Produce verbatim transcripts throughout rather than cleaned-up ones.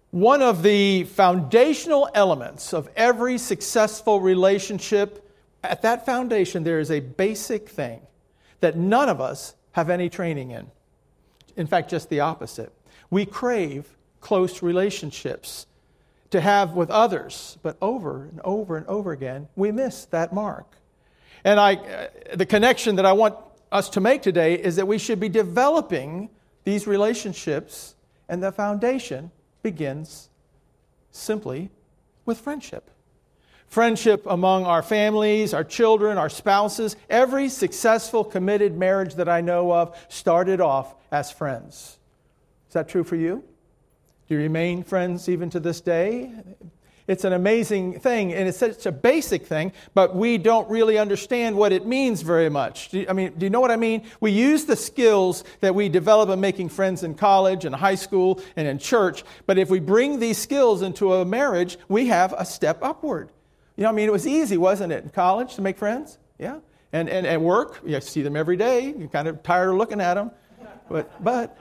One of the foundational elements of every successful relationship, at that foundation there is a basic thing that none of us have any training in. In fact, just the opposite. We crave close relationships to have with others, but over and over and over again, we miss that mark. And I, the connection that I want us to make today is that we should be developing these relationships, and the foundation begins simply with friendship. Friendship among our families, our children, our spouses. Every successful, committed marriage that I know of started off as friends. Is that true for you? Do you remain friends even to this day? It's an amazing thing, and it's such a basic thing, but we don't really understand what it means very much. Do you, I mean, do you know what I mean? We use the skills that we develop in making friends in college and high school and in church, but if we bring these skills into a marriage, we have a step upward. You know, I mean, it was easy, wasn't it, in college to make friends? Yeah. And, and at work, you see them every day. You're kind of tired of looking at them. But, but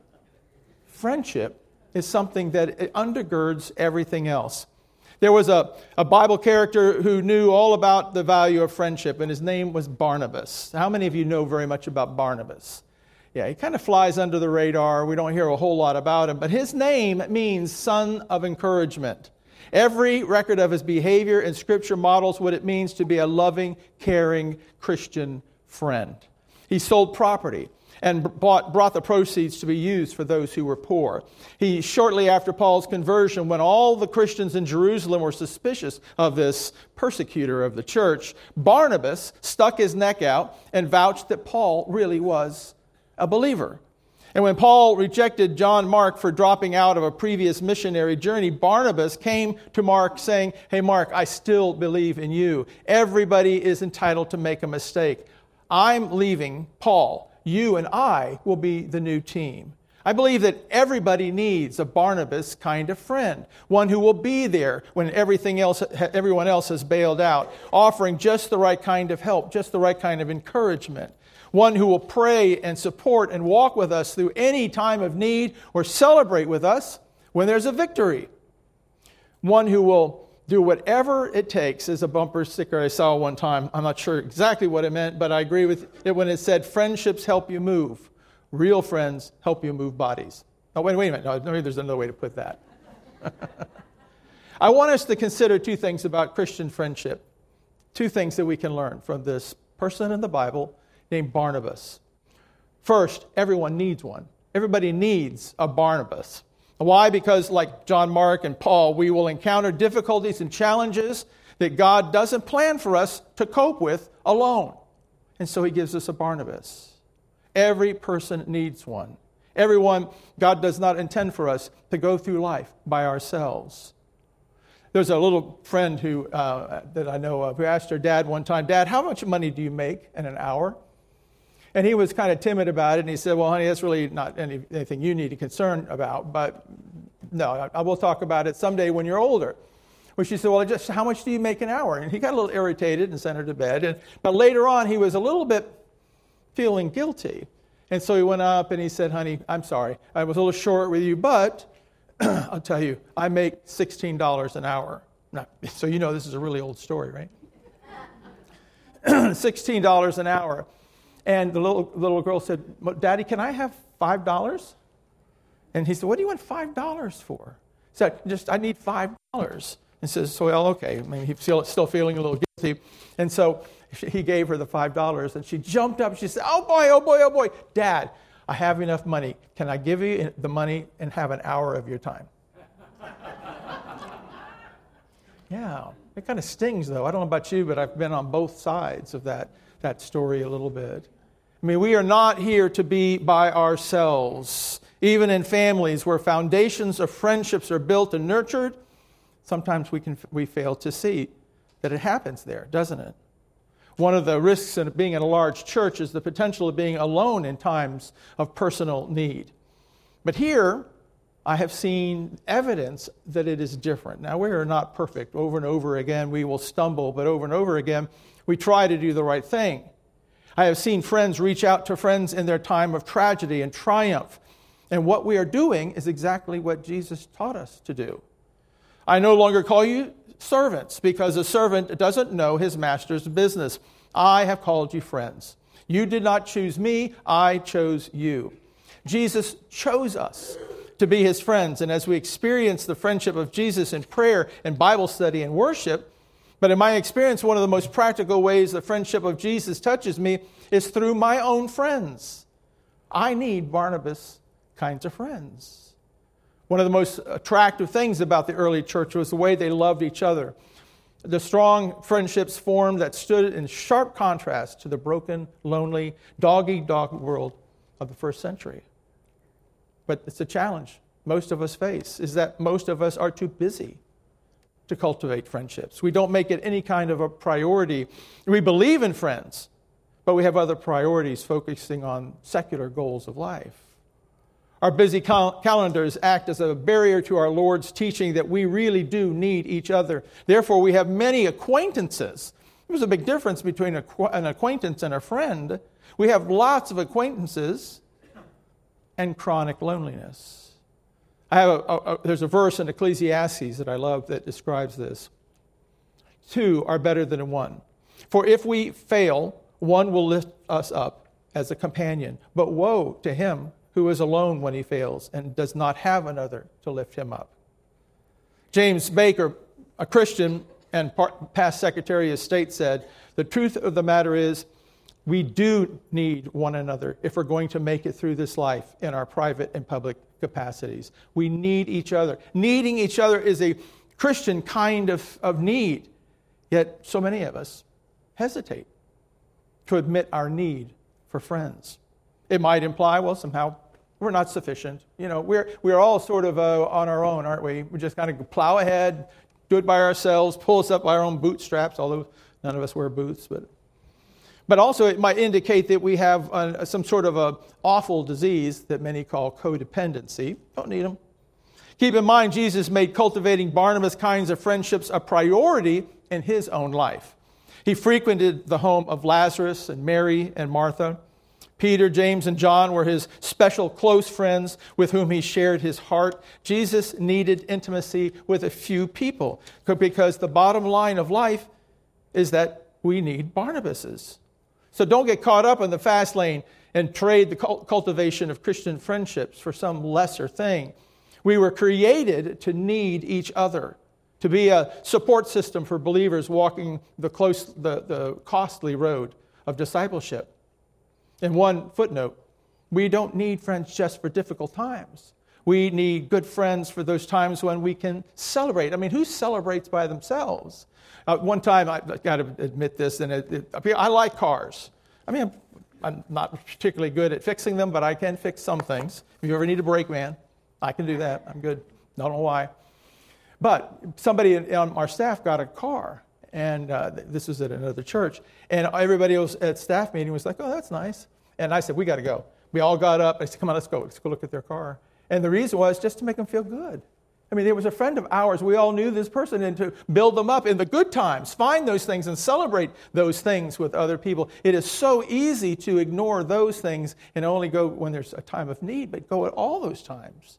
friendship is something that it undergirds everything else. There was a, a Bible character who knew all about the value of friendship, and his name was Barnabas. How many of you know very much about Barnabas? Yeah, he kind of flies under the radar. We don't hear a whole lot about him, but his name means son of encouragement. Every record of his behavior in Scripture models what it means to be a loving, caring Christian friend. He sold property and bought, brought the proceeds to be used for those who were poor. He, shortly after Paul's conversion, when all the Christians in Jerusalem were suspicious of this persecutor of the church, Barnabas stuck his neck out and vouched that Paul really was a believer. And when Paul rejected John Mark for dropping out of a previous missionary journey, Barnabas came to Mark saying, "Hey, Mark, I still believe in you. Everybody is entitled to make a mistake. I'm leaving Paul. You and I will be the new team." I believe that everybody needs a Barnabas kind of friend, one who will be there when everything else, everyone else has bailed out, offering just the right kind of help, just the right kind of encouragement. One who will pray and support and walk with us through any time of need or celebrate with us when there's a victory. One who will do whatever it takes. Is a bumper sticker I saw one time. I'm not sure exactly what it meant, but I agree with it when it said, "Friendships help you move. Real friends help you move bodies." Oh, wait, wait a minute. No, maybe there's another way to put that. I want us to consider two things about Christian friendship. Two things that we can learn from this person in the Bible named Barnabas. First, everyone needs one. Everybody needs a Barnabas. Why? Because like John Mark and Paul, we will encounter difficulties and challenges that God doesn't plan for us to cope with alone. And so he gives us a Barnabas. Every person needs one. Everyone, God does not intend for us to go through life by ourselves. There's a little friend who uh, that I know of who asked her dad one time, "Dad, how much money do you make in an hour?" And he was kind of timid about it, and he said, "Well, honey, that's really not any, anything you need to concern about, but no, I, I will talk about it someday when you're older." Well, she said, "Well, just how much do you make an hour?" And he got a little irritated and sent her to bed. And, but later on, he was a little bit feeling guilty. And so he went up and he said, "Honey, I'm sorry. I was a little short with you, but I'll tell you, I make sixteen dollars an hour." Now, so you know this is a really old story, right? sixteen dollars an hour. And the little little girl said, "Daddy, can I have five dollars?" And he said, "What do you want five dollars for?" He said, "Just, I need five dollars." And says, "So, well, okay." I mean, he's still feeling a little guilty. And so he gave her the five dollars, and she jumped up. She said, "Oh, boy, oh, boy, oh, boy. Dad, I have enough money. Can I give you the money and have an hour of your time?" Yeah, it kind of stings, though. I don't know about you, but I've been on both sides of that, that story a little bit. I mean, we are not here to be by ourselves. Even in families where foundations of friendships are built and nurtured, sometimes we can we fail to see that it happens there, doesn't it? One of the risks in being in a large church is the potential of being alone in times of personal need. But here, I have seen evidence that it is different. Now, we are not perfect. Over and over again, we will stumble, but over and over again, we try to do the right thing. I have seen friends reach out to friends in their time of tragedy and triumph. And what we are doing is exactly what Jesus taught us to do. I no longer call you servants, because a servant doesn't know his master's business. I have called you friends. You did not choose me, I chose you. Jesus chose us to be his friends, and as we experience the friendship of Jesus in prayer and Bible study and worship, but in my experience, one of the most practical ways the friendship of Jesus touches me is through my own friends. I need Barnabas kinds of friends. One of the most attractive things about the early church was the way they loved each other. The strong friendships formed that stood in sharp contrast to the broken, lonely, dog-eat-dog world of the first century. But it's a challenge most of us face, is that most of us are too busy to cultivate friendships. We don't make it any kind of a priority. We believe in friends, but we have other priorities focusing on secular goals of life. Our busy cal- calendars act as a barrier to our Lord's teaching that we really do need each other. Therefore, we have many acquaintances. There's a big difference between a, an acquaintance and a friend. We have lots of acquaintances and chronic loneliness. I have a, a, a, there's a verse in Ecclesiastes that I love that describes this. Two are better than one. For if we fail, one will lift us up as a companion. But woe to him who is alone when he fails and does not have another to lift him up. James Baker, a Christian and past Secretary of State, said, the truth of the matter is, we do need one another if we're going to make it through this life in our private and public capacities. We need each other. Needing each other is a Christian kind of, of need, yet so many of us hesitate to admit our need for friends. It might imply, well, somehow we're not sufficient. You know, we're we're all sort of uh, on our own, aren't we? We just kind of plow ahead, do it by ourselves, pull us up by our own bootstraps, although none of us wear boots, but But also it might indicate that we have uh, some sort of a awful disease that many call codependency. Don't need them. Keep in mind, Jesus made cultivating Barnabas kinds of friendships a priority in his own life. He frequented the home of Lazarus and Mary and Martha. Peter, James, and John were his special close friends with whom he shared his heart. Jesus needed intimacy with a few people because the bottom line of life is that we need Barnabases. So don't get caught up in the fast lane and trade the cultivation of Christian friendships for some lesser thing. We were created to need each other, to be a support system for believers walking the close, the, the costly road of discipleship. In one footnote, we don't need friends just for difficult times. We need good friends for those times when we can celebrate. I mean, who celebrates by themselves? Uh, one time, I've got to admit this, and it, it, I like cars. I mean, I'm, I'm not particularly good at fixing them, but I can fix some things. If you ever need a brake man, I can do that. I'm good. Don't know why. But somebody on our staff got a car, and uh, this was at another church, and everybody else at staff meeting was like, oh, that's nice. And I said, we got to go. We all got up. I said, come on, let's go. Let's go look at their car. And the reason was just to make them feel good. I mean, there was a friend of ours. We all knew this person, and to build them up in the good times, find those things and celebrate those things with other people. It is so easy to ignore those things and only go when there's a time of need, but go at all those times.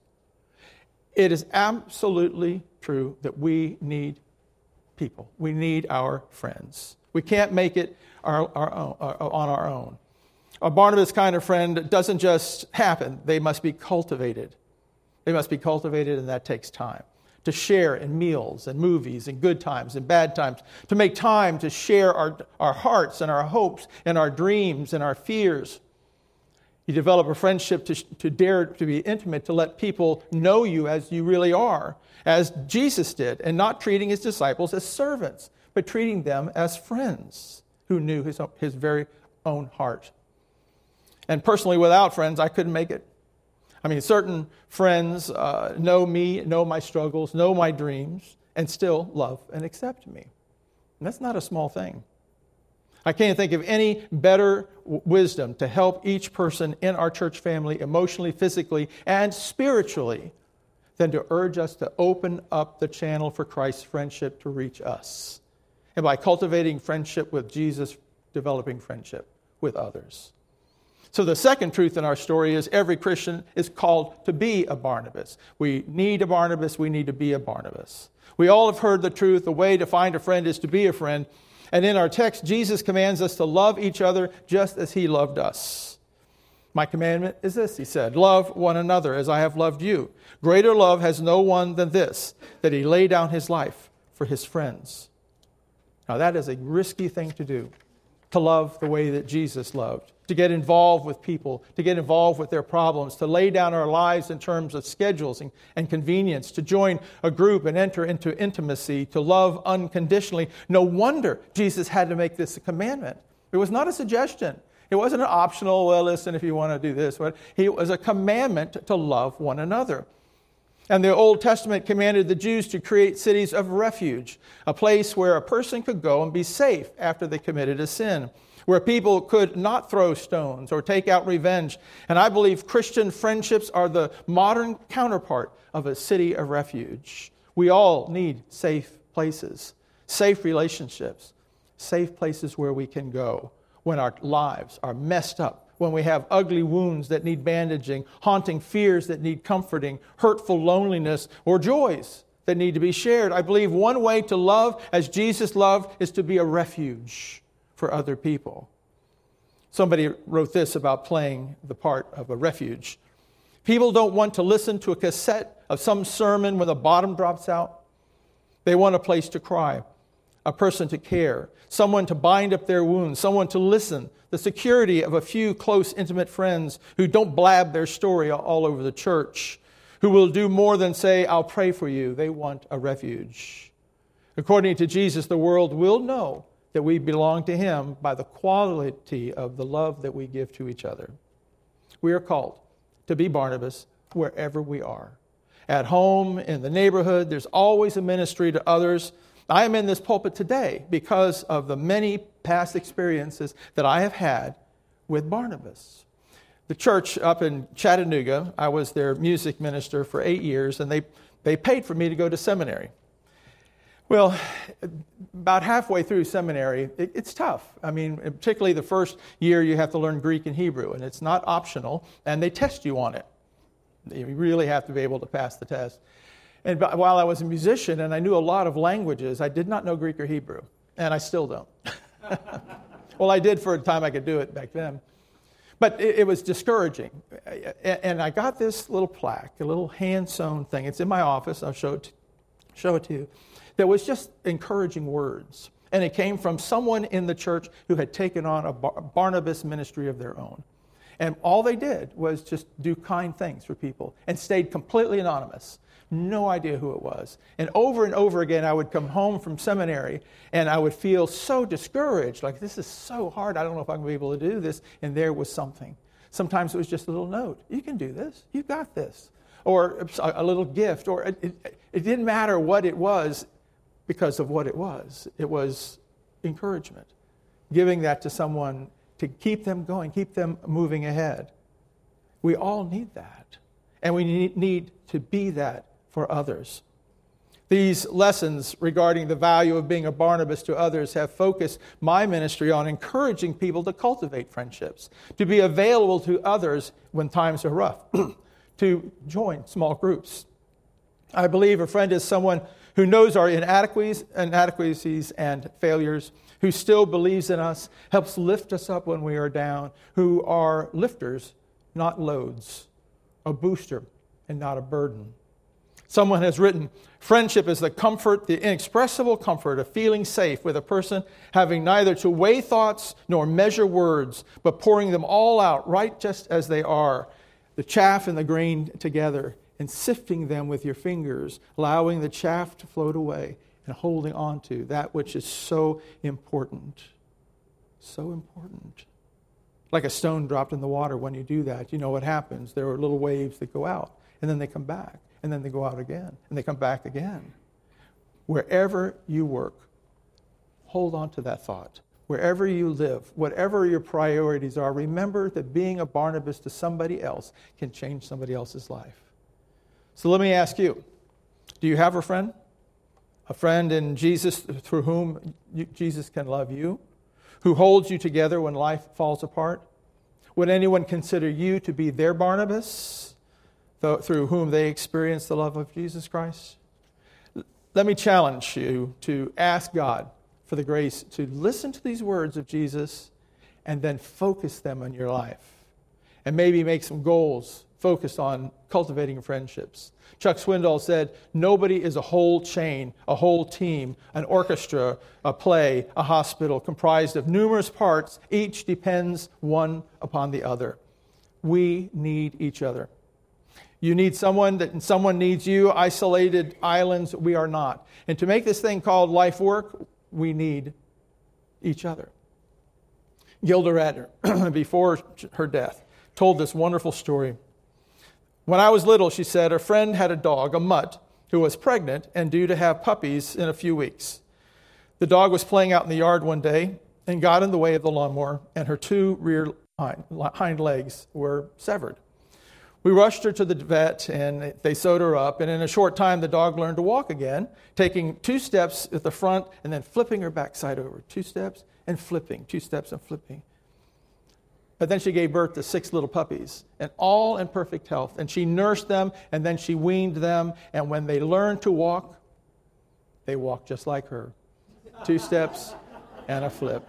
It is absolutely true that we need people. We need our friends. We can't make it our, our own, our, on our own. A Barnabas kind of friend doesn't just happen. They must be cultivated. They must be cultivated, and that takes time. To share in meals and movies and good times and bad times. To make time to share our, our hearts and our hopes and our dreams and our fears. You develop a friendship to, to dare to be intimate, to let people know you as you really are, as Jesus did, and not treating his disciples as servants, but treating them as friends who knew his, his very own heart. And personally, without friends, I couldn't make it. I mean, certain friends uh, know me, know my struggles, know my dreams, and still love and accept me. And that's not a small thing. I can't think of any better w- wisdom to help each person in our church family emotionally, physically, and spiritually than to urge us to open up the channel for Christ's friendship to reach us. And by cultivating friendship with Jesus, developing friendship with others. So the second truth in our story is every Christian is called to be a Barnabas. We need a Barnabas. We need to be a Barnabas. We all have heard the truth. The way to find a friend is to be a friend. And in our text, Jesus commands us to love each other just as he loved us. My commandment is this, he said, love one another as I have loved you. Greater love has no one than this, that he lay down his life for his friends. Now that is a risky thing to do, to love the way that Jesus loved, to get involved with people, to get involved with their problems, to lay down our lives in terms of schedules and, and convenience, to join a group and enter into intimacy, to love unconditionally. No wonder Jesus had to make this a commandment. It was not a suggestion. It wasn't an optional, well, listen, if you want to do this. But it was a commandment to love one another. And the Old Testament commanded the Jews to create cities of refuge, a place where a person could go and be safe after they committed a sin, where people could not throw stones or take out revenge. And I believe Christian friendships are the modern counterpart of a city of refuge. We all need safe places, safe relationships, safe places where we can go when our lives are messed up, when we have ugly wounds that need bandaging, haunting fears that need comforting, hurtful loneliness, or joys that need to be shared. I believe one way to love as Jesus loved is to be a refuge for other people. Somebody wrote this about playing the part of a refuge. People don't want to listen to a cassette of some sermon when the bottom drops out. They want a place to cry, a person to care, someone to bind up their wounds, someone to listen, the security of a few close, intimate friends who don't blab their story all over the church, who will do more than say, I'll pray for you. They want a refuge. According to Jesus, the world will know that we belong to him by the quality of the love that we give to each other. We are called to be Barnabas wherever we are. At home, in the neighborhood, there's always a ministry to others. I am in this pulpit today because of the many past experiences that I have had with Barnabas. The church up in Chattanooga, I was their music minister for eight years, and they, they paid for me to go to seminary. Well, about halfway through seminary, it, it's tough. I mean, particularly the first year you have to learn Greek and Hebrew, and it's not optional, and they test you on it. You really have to be able to pass the test. And while I was a musician and I knew a lot of languages, I did not know Greek or Hebrew, and I still don't. Well, I did for a time I could do it back then. But it, it was discouraging. And I got this little plaque, a little hand-sewn thing. It's in my office. I'll show it to, show it to you. That was just encouraging words. And it came from someone in the church who had taken on a Bar- Barnabas ministry of their own. And all they did was just do kind things for people and stayed completely anonymous. No idea who it was. And over and over again, I would come home from seminary and I would feel so discouraged, like this is so hard. I don't know if I'm going to be able to do this. And there was something. Sometimes it was just a little note. You can do this. You've got this. Or a little gift. Or it, it, it didn't matter what it was because of what it was. It was encouragement. Giving that to someone to keep them going, keep them moving ahead. We all need that. And we need, need to be that for others. These lessons regarding the value of being a Barnabas to others have focused my ministry on encouraging people to cultivate friendships, to be available to others when times are rough, to join small groups. I believe a friend is someone who knows our inadequacies, inadequacies and failures, who still believes in us, helps lift us up when we are down, who are lifters, not loads, a booster and not a burden. Someone has written, friendship is the comfort, the inexpressible comfort of feeling safe with a person having neither to weigh thoughts nor measure words, but pouring them all out right just as they are, the chaff and the grain together, and sifting them with your fingers, allowing the chaff to float away and holding on to that which is so important. So important. Like a stone dropped in the water, when you do that, you know what happens. There are little waves that go out, and then they come back, and then they go out again, and they come back again. Wherever you work, hold on to that thought. Wherever you live, whatever your priorities are, remember that being a Barnabas to somebody else can change somebody else's life. So let me ask you, do you have a friend? A friend in Jesus through whom you, Jesus can love you? Who holds you together when life falls apart? Would anyone consider you to be their Barnabas, th- through whom they experience the love of Jesus Christ? Let me challenge you to ask God for the grace to listen to these words of Jesus and then focus them on your life. And maybe make some goals focused on cultivating friendships. Chuck Swindoll said, nobody is a whole chain, a whole team, an orchestra, a play, a hospital comprised of numerous parts. Each depends one upon the other. We need each other. You need someone, that, and someone needs you. Isolated islands, we are not. And to make this thing called life work, we need each other. Gilda Radner, before her death, told this wonderful story. When I was little, she said, a friend had a dog, a mutt, who was pregnant and due to have puppies in a few weeks. The dog was playing out in the yard one day and got in the way of the lawnmower, and her two rear hind, hind legs were severed. We rushed her to the vet, and they sewed her up, and in a short time, the dog learned to walk again, taking two steps at the front and then flipping her backside over. Two steps and flipping, two steps and flipping. But then she gave birth to six little puppies, and all in perfect health. And she nursed them, and then she weaned them. And when they learned to walk, they walked just like her. Two steps and a flip.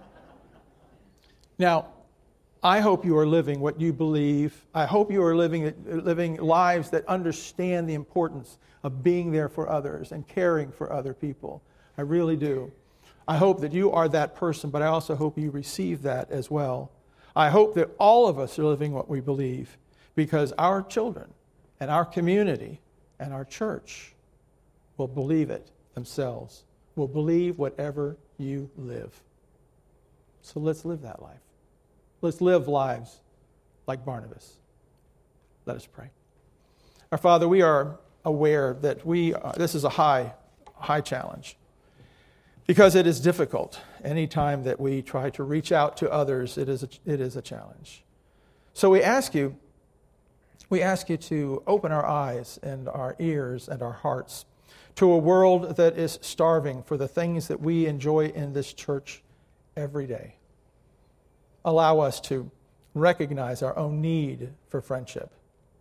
Now, I hope you are living what you believe. I hope you are living, living lives that understand the importance of being there for others and caring for other people. I really do. I hope that you are that person, but I also hope you receive that as well. I hope that all of us are living what we believe, because our children and our community and our church will believe it themselves, will believe whatever you live. So let's live that life. Let's live lives like Barnabas. Let us pray. Our Father, we are aware that we are, this is a high, high challenge, because it is difficult. Anytime that we try to reach out to others, it is a, it is a challenge. So we ask you, we ask you to open our eyes and our ears and our hearts to a world that is starving for the things that we enjoy in this church every day. Allow us to recognize our own need for friendship.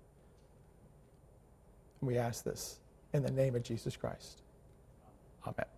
We ask this in the name of Jesus Christ. Amen.